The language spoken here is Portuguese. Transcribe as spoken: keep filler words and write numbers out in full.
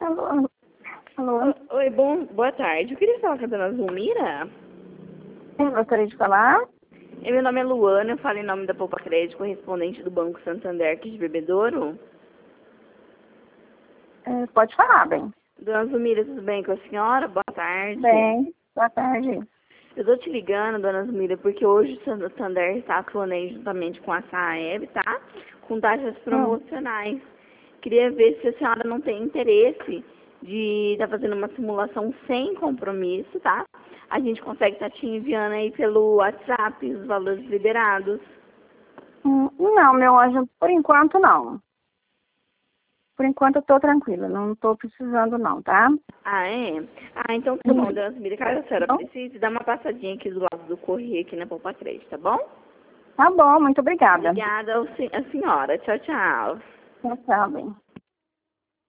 Alô, alô. Alô? O- Oi, bom, boa tarde. Eu queria falar com a dona Zulmira. Quem gostaria de falar? E meu nome é Luana, eu falo em nome da Poupa Crédito, correspondente do Banco Santander aqui de Bebedouro. É, pode falar, bem. Dona Zulmira, tudo bem com a senhora? Boa tarde. Bem, boa tarde. Eu tô te ligando, dona Zulmira, porque hoje o Santander está atuando aí juntamente com a Saeb, tá? Com taxas Hum. promocionais. Queria ver se a senhora não tem interesse de estar fazendo uma simulação sem compromisso, tá? A gente consegue estar te enviando aí pelo WhatsApp os valores liberados. Hum, Não, meu anjo, por enquanto não. Por enquanto eu tô tranquila, não tô precisando não, tá? Ah, é? Ah, então tá bom, Uhum. dona Zulmira. Caso a senhora Então, precise, dá uma passadinha aqui do lado do Correio, aqui na Poupa Crédito, tá bom? tá bom, muito obrigada. Obrigada ao sen- à senhora. Tchau, tchau. Tchau, tchau, bem.